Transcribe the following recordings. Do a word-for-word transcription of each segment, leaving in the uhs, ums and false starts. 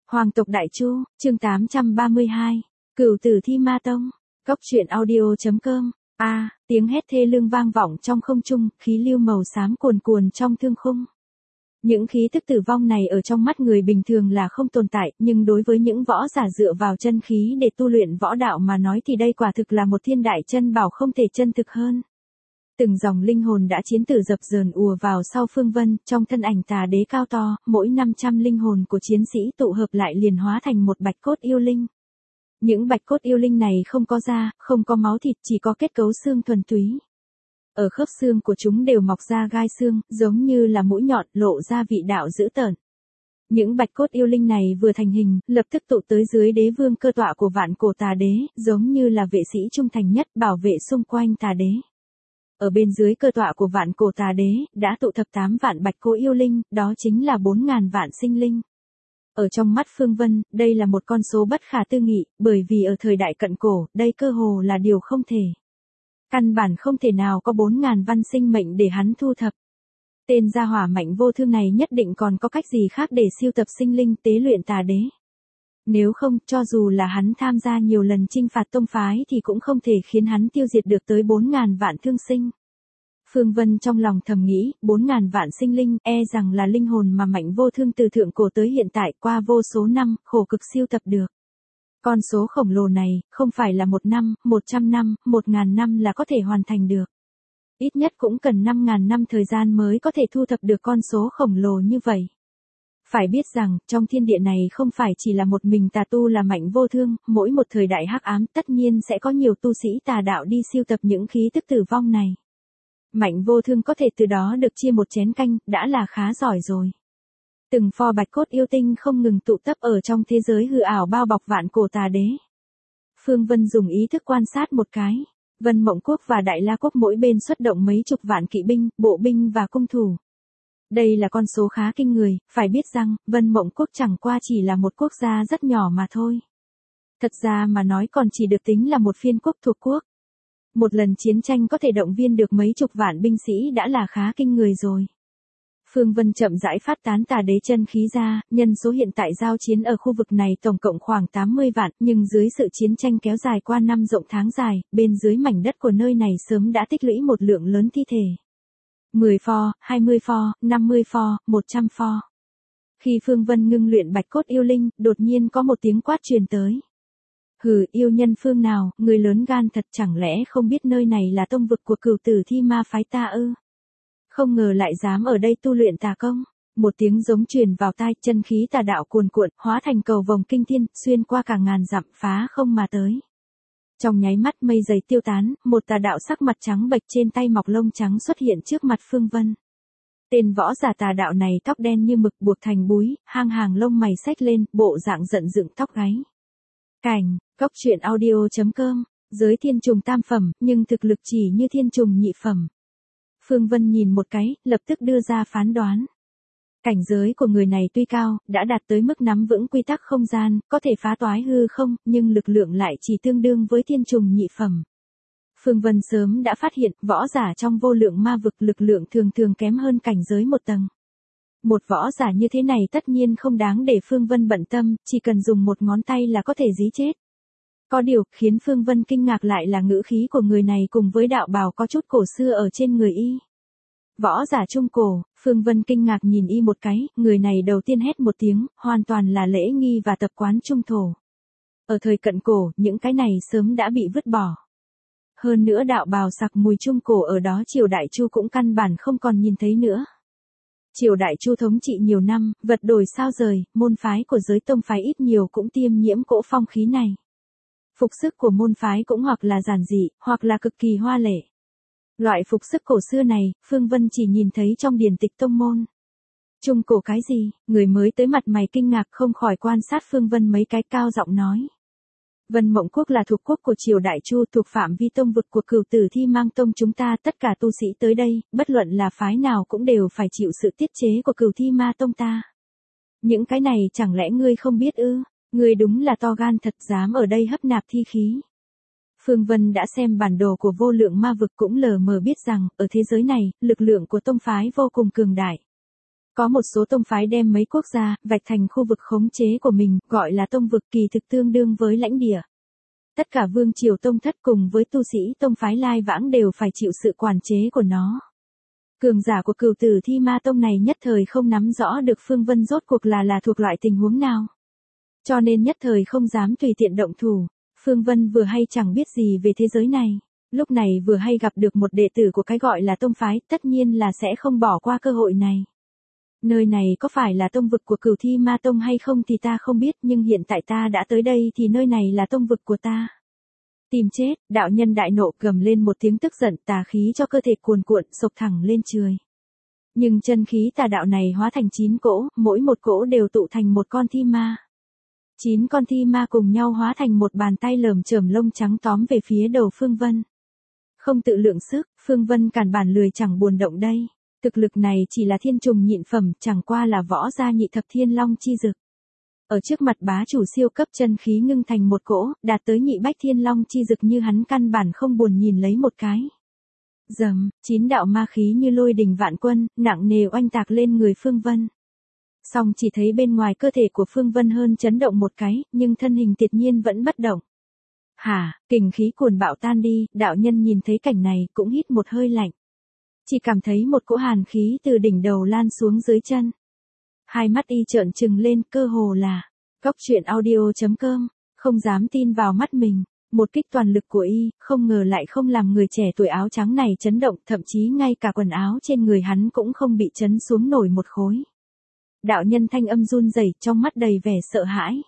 Hoàng tộc Đại Chu, chương tám trăm ba mươi hai, Cửu Tử Thi Ma Tông, Cốc truyện audio.com. A, à, tiếng hét thê lương vang vọng trong không trung, khí lưu màu xám cuồn cuồn trong thương khung. Những khí tức tử vong này ở trong mắt người bình thường là không tồn tại, nhưng đối với những võ giả dựa vào chân khí để tu luyện võ đạo mà nói thì đây quả thực là một thiên đại chân bảo không thể chân thực hơn. Từng dòng linh hồn đã chiến tử dập dờn ùa vào sau Phương Vân, trong thân ảnh tà đế cao to, mỗi năm trăm linh hồn của chiến sĩ tụ hợp lại liền hóa thành một bạch cốt yêu linh. Những bạch cốt yêu linh này không có da, không có máu thịt, chỉ có kết cấu xương thuần túy. Ở khớp xương của chúng đều mọc ra gai xương, giống như là mũi nhọn, lộ ra vị đạo dữ tợn. Những bạch cốt yêu linh này vừa thành hình, lập tức tụ tới dưới đế vương cơ tọa của vạn cổ tà đế, giống như là vệ sĩ trung thành nhất bảo vệ xung quanh tà đế. Ở bên dưới cơ tọa của vạn cổ tà đế, đã tụ thập tám vạn bạch cốt yêu linh, đó chính là bốn ngàn vạn sinh linh. Ở trong mắt Phương Vân, đây là một con số bất khả tư nghị, bởi vì ở thời đại cận cổ, đây cơ hồ là điều không thể. Căn bản không thể nào có bốn ngàn văn sinh mệnh để hắn thu thập. Tên gia hỏa mạnh vô thương này nhất định còn có cách gì khác để siêu tập sinh linh tế luyện tà đế. Nếu không, cho dù là hắn tham gia nhiều lần chinh phạt tông phái thì cũng không thể khiến hắn tiêu diệt được tới bốn ngàn vạn thương sinh. Phương Vân trong lòng thầm nghĩ, bốn ngàn vạn sinh linh, e rằng là linh hồn mà mạnh vô thương từ thượng cổ tới hiện tại qua vô số năm, khổ cực siêu tập được. Con số khổng lồ này, không phải là một năm, một trăm năm, một ngàn năm là có thể hoàn thành được. Ít nhất cũng cần năm ngàn năm thời gian mới có thể thu thập được con số khổng lồ như vậy. Phải biết rằng, trong thiên địa này không phải chỉ là một mình tà tu là mạnh vô thương, mỗi một thời đại hắc ám tất nhiên sẽ có nhiều tu sĩ tà đạo đi siêu tập những khí tức tử vong này. Mạnh vô thương có thể từ đó được chia một chén canh, đã là khá giỏi rồi. Từng pho bạch cốt yêu tinh không ngừng tụ tập ở trong thế giới hư ảo bao bọc vạn cổ tà đế. Phương Vân dùng ý thức quan sát một cái. Vân Mộng Quốc và Đại La Quốc mỗi bên xuất động mấy chục vạn kỵ binh, bộ binh và cung thủ. Đây là con số khá kinh người, phải biết rằng, Vân Mộng Quốc chẳng qua chỉ là một quốc gia rất nhỏ mà thôi. Thật ra mà nói còn chỉ được tính là một phiên quốc thuộc quốc. Một lần chiến tranh có thể động viên được mấy chục vạn binh sĩ đã là khá kinh người rồi. Phương Vân chậm rãi phát tán tà đế chân khí ra, nhân số hiện tại giao chiến ở khu vực này tổng cộng khoảng tám mươi vạn, nhưng dưới sự chiến tranh kéo dài qua năm rộng tháng dài, bên dưới mảnh đất của nơi này sớm đã tích lũy một lượng lớn thi thể. mười pho, hai mươi pho, năm mươi pho, một trăm pho. Khi Phương Vân ngưng luyện bạch cốt yêu linh, đột nhiên có một tiếng quát truyền tới. Hừ, yêu nhân phương nào, người lớn gan thật, chẳng lẽ không biết nơi này là tông vực của Cửu Tử Thi Ma phái ta ư? Không ngờ lại dám ở đây tu luyện tà công. Một tiếng giống truyền vào tai, chân khí tà đạo cuồn cuộn, hóa thành cầu vồng kinh thiên, xuyên qua cả ngàn dặm, phá không mà tới. Trong nháy mắt mây dày tiêu tán, một tà đạo sắc mặt trắng bệch trên tay mọc lông trắng xuất hiện trước mặt Phương Vân. Tên võ giả tà đạo này tóc đen như mực buộc thành búi, hang hàng lông mày xếch lên, bộ dạng giận dựng tóc gáy. Cảnh, Cốc truyện audio.com, giới thiên trùng tam phẩm, nhưng thực lực chỉ như thiên trùng nhị phẩm. Phương Vân nhìn một cái, lập tức đưa ra phán đoán. Cảnh giới của người này tuy cao, đã đạt tới mức nắm vững quy tắc không gian, có thể phá toái hư không, nhưng lực lượng lại chỉ tương đương với thiên trùng nhị phẩm. Phương Vân sớm đã phát hiện, võ giả trong vô lượng ma vực lực lượng thường thường kém hơn cảnh giới một tầng. Một võ giả như thế này tất nhiên không đáng để Phương Vân bận tâm, chỉ cần dùng một ngón tay là có thể dí chết. Có điều, khiến Phương Vân kinh ngạc lại là ngữ khí của người này cùng với đạo bào có chút cổ xưa ở trên người y. Võ giả trung cổ, Phương Vân kinh ngạc nhìn y một cái, người này đầu tiên hét một tiếng, hoàn toàn là lễ nghi và tập quán trung thổ. Ở thời cận cổ, những cái này sớm đã bị vứt bỏ. Hơn nữa đạo bào sặc mùi trung cổ ở đó triều Đại Chu cũng căn bản không còn nhìn thấy nữa. Triều Đại Chu thống trị nhiều năm, vật đổi sao rời, môn phái của giới tông phái ít nhiều cũng tiêm nhiễm cỗ phong khí này. Phục sức của môn phái cũng hoặc là giản dị, hoặc là cực kỳ hoa lệ. Loại phục sức cổ xưa này, Phương Vân chỉ nhìn thấy trong điển tịch tông môn. Trung cổ cái gì? Người mới tới mặt mày kinh ngạc không khỏi quan sát Phương Vân mấy cái, cao giọng nói. Vân Mộng Quốc là thuộc quốc của triều Đại Chu, thuộc phạm vi tông vực của Cửu Tử Thi Mang Tông chúng ta, tất cả tu sĩ tới đây, bất luận là phái nào cũng đều phải chịu sự tiết chế của Cửu Thi Ma Tông ta. Những cái này chẳng lẽ ngươi không biết ư? Ngươi đúng là to gan thật, dám ở đây hấp nạp thi khí. Phương Vân đã xem bản đồ của vô lượng ma vực cũng lờ mờ biết rằng, ở thế giới này, lực lượng của tông phái vô cùng cường đại. Có một số tông phái đem mấy quốc gia, vạch thành khu vực khống chế của mình, gọi là tông vực, kỳ thực tương đương với lãnh địa. Tất cả vương triều tông thất cùng với tu sĩ tông phái lai vãng đều phải chịu sự quản chế của nó. Cường giả của Cửu Tử Thi Ma Tông này nhất thời không nắm rõ được Phương Vân rốt cuộc là là thuộc loại tình huống nào. Cho nên nhất thời không dám tùy tiện động thủ. Phương Vân vừa hay chẳng biết gì về thế giới này. Lúc này vừa hay gặp được một đệ tử của cái gọi là tông phái, tất nhiên là sẽ không bỏ qua cơ hội này. Nơi này có phải là tông vực của Cửu Thi Ma Tông hay không thì ta không biết, nhưng hiện tại ta đã tới đây thì nơi này là tông vực của ta. Tìm chết, đạo nhân đại nộ gầm lên một tiếng tức giận, tà khí cho cơ thể cuồn cuộn sộc thẳng lên trời. Nhưng chân khí tà đạo này hóa thành chín cỗ, mỗi một cỗ đều tụ thành một con thi ma. Chín con thi ma cùng nhau hóa thành một bàn tay lởm chởm lông trắng tóm về phía đầu Phương Vân. Không tự lượng sức, Phương Vân cản bản lười chẳng buồn động đây. Thực lực này chỉ là thiên trùng nhịn phẩm, chẳng qua là võ gia nhị thập thiên long chi dực. Ở trước mặt bá chủ siêu cấp chân khí ngưng thành một cỗ, đạt tới nhị bách thiên long chi dực như hắn căn bản không buồn nhìn lấy một cái. Dầm, chín đạo ma khí như lôi đình vạn quân, nặng nề oanh tạc lên người Phương Vân. Song chỉ thấy bên ngoài cơ thể của Phương Vân hơn chấn động một cái, nhưng thân hình tuyệt nhiên vẫn bất động. Hả, kình khí cuồn bạo tan đi, đạo nhân nhìn thấy cảnh này cũng hít một hơi lạnh. Chỉ cảm thấy một cỗ hàn khí từ đỉnh đầu lan xuống dưới chân. Hai mắt y trợn trừng lên, cơ hồ là Cóc Truyện Audio chấm com, không dám tin vào mắt mình. Một kích toàn lực của y, không ngờ lại không làm người trẻ tuổi áo trắng này chấn động, thậm chí ngay cả quần áo trên người hắn cũng không bị chấn xuống nổi một khối. Đạo nhân thanh âm run rẩy, trong mắt đầy vẻ sợ hãi.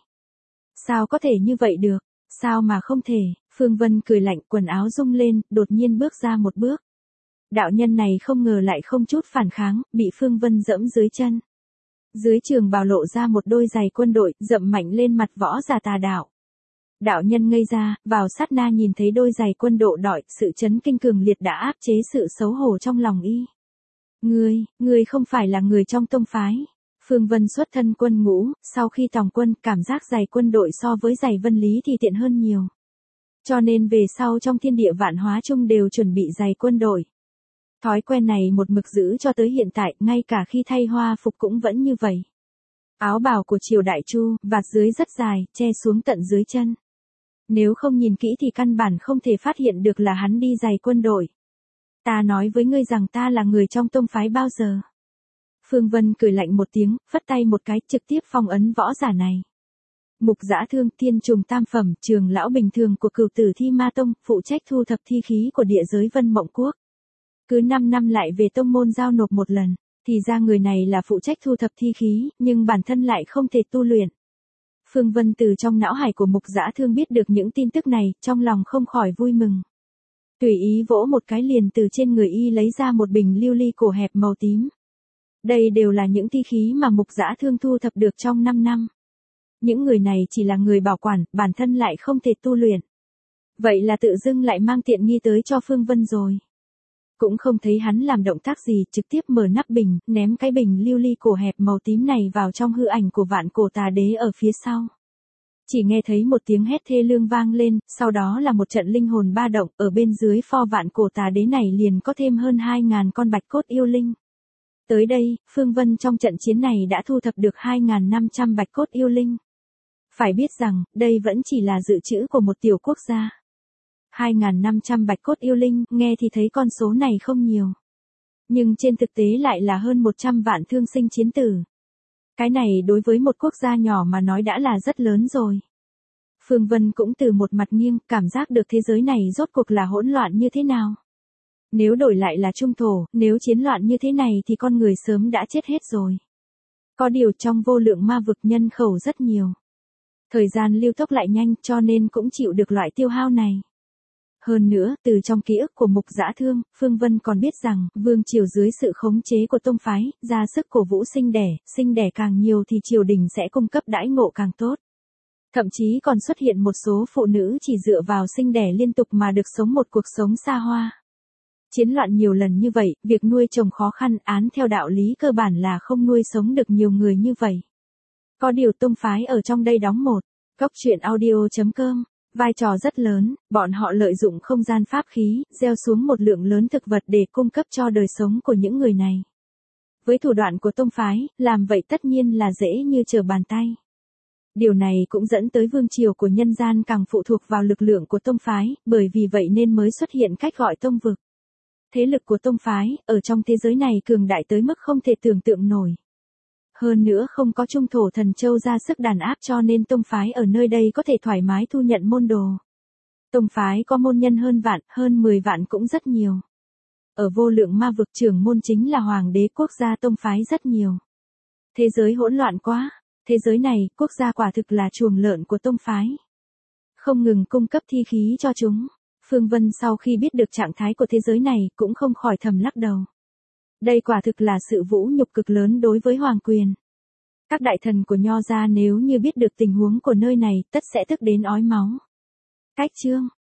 Sao có thể như vậy được? Sao mà không thể? Phương Vân cười lạnh, quần áo rung lên, đột nhiên bước ra một bước. Đạo nhân này không ngờ lại không chút phản kháng, bị Phương Vân dẫm dưới chân. Dưới trường bào lộ ra một đôi giày quân đội, dậm mạnh lên mặt võ giả tà đạo. Đạo nhân ngây ra, vào sát na nhìn thấy đôi giày quân độ đọi, sự chấn kinh cường liệt đã áp chế sự xấu hổ trong lòng y. Ngươi, ngươi không phải là người trong tông phái. Phương Vân xuất thân quân ngũ, sau khi tòng quân, cảm giác giày quân đội so với giày vân lý thì tiện hơn nhiều. Cho nên về sau trong thiên địa vạn hóa chung đều chuẩn bị giày quân đội. Thói quen này một mực giữ cho tới hiện tại, ngay cả khi thay hoa phục cũng vẫn như vậy. Áo bào của Triều Đại Chu, vạt dưới rất dài, che xuống tận dưới chân. Nếu không nhìn kỹ thì căn bản không thể phát hiện được là hắn đi giày quân đội. Ta nói với ngươi rằng ta là người trong tông phái bao giờ. Phương Vân cười lạnh một tiếng, phất tay một cái, trực tiếp phong ấn võ giả này. Mục Dã Thương, thiên trùng tam phẩm, trường lão bình thường của Cửu Tử Thi Ma Tông, phụ trách thu thập thi khí của địa giới Vân Mộng Quốc. Cứ năm năm lại về tông môn giao nộp một lần, thì ra người này là phụ trách thu thập thi khí, nhưng bản thân lại không thể tu luyện. Phương Vân từ trong não hải của Mục Dã Thương biết được những tin tức này, trong lòng không khỏi vui mừng. Tùy ý vỗ một cái liền từ trên người y lấy ra một bình lưu ly cổ hẹp màu tím. Đây đều là những thi khí mà Mục Dã Thương thu thập được trong năm năm. Những người này chỉ là người bảo quản, bản thân lại không thể tu luyện. Vậy là tự dưng lại mang tiện nghi tới cho Phương Vân rồi. Cũng không thấy hắn làm động tác gì, trực tiếp mở nắp bình, ném cái bình lưu ly cổ hẹp màu tím này vào trong hư ảnh của Vạn Cổ Tà Đế ở phía sau. Chỉ nghe thấy một tiếng hét thê lương vang lên, sau đó là một trận linh hồn ba động, ở bên dưới pho Vạn Cổ Tà Đế này liền có thêm hơn hai ngàn con bạch cốt yêu linh. Tới đây, Phương Vân trong trận chiến này đã thu thập được hai nghìn năm trăm bạch cốt yêu linh. Phải biết rằng, đây vẫn chỉ là dự trữ của một tiểu quốc gia. hai nghìn năm trăm bạch cốt yêu linh, nghe thì thấy con số này không nhiều. Nhưng trên thực tế lại là hơn một trăm vạn thương sinh chiến tử. Cái này đối với một quốc gia nhỏ mà nói đã là rất lớn rồi. Phương Vân cũng từ một mặt nghiêng, cảm giác được thế giới này rốt cuộc là hỗn loạn như thế nào. Nếu đổi lại là trung thổ, nếu chiến loạn như thế này thì con người sớm đã chết hết rồi. Có điều trong vô lượng ma vực nhân khẩu rất nhiều. Thời gian lưu tốc lại nhanh cho nên cũng chịu được loại tiêu hao này. Hơn nữa, từ trong ký ức của Mục Dã Thương, Phương Vân còn biết rằng, vương triều dưới sự khống chế của tông phái, ra sức cổ vũ sinh đẻ, sinh đẻ càng nhiều thì triều đình sẽ cung cấp đãi ngộ càng tốt. Thậm chí còn xuất hiện một số phụ nữ chỉ dựa vào sinh đẻ liên tục mà được sống một cuộc sống xa hoa. Chiến loạn nhiều lần như vậy, việc nuôi chồng khó khăn, án theo đạo lý cơ bản là không nuôi sống được nhiều người như vậy. Có điều tông phái ở trong đây đóng một, Cóc Truyện Audio chấm com, vai trò rất lớn, bọn họ lợi dụng không gian pháp khí, gieo xuống một lượng lớn thực vật để cung cấp cho đời sống của những người này. Với thủ đoạn của tông phái, làm vậy tất nhiên là dễ như trở bàn tay. Điều này cũng dẫn tới vương triều của nhân gian càng phụ thuộc vào lực lượng của tông phái, bởi vì vậy nên mới xuất hiện cách gọi tông vực. Thế lực của tông phái, ở trong thế giới này cường đại tới mức không thể tưởng tượng nổi. Hơn nữa không có trung thổ thần châu ra sức đàn áp cho nên tông phái ở nơi đây có thể thoải mái thu nhận môn đồ. Tông phái có môn nhân hơn vạn, hơn mười vạn cũng rất nhiều. Ở vô lượng ma vực trưởng môn chính là hoàng đế quốc gia tông phái rất nhiều. Thế giới hỗn loạn quá, thế giới này, quốc gia quả thực là chuồng lợn của tông phái. Không ngừng cung cấp thi khí cho chúng. Phương Vân sau khi biết được trạng thái của thế giới này cũng không khỏi thầm lắc đầu. Đây quả thực là sự vũ nhục cực lớn đối với hoàng quyền. Các đại thần của Nho gia nếu như biết được tình huống của nơi này tất sẽ tức đến ói máu. Cách chương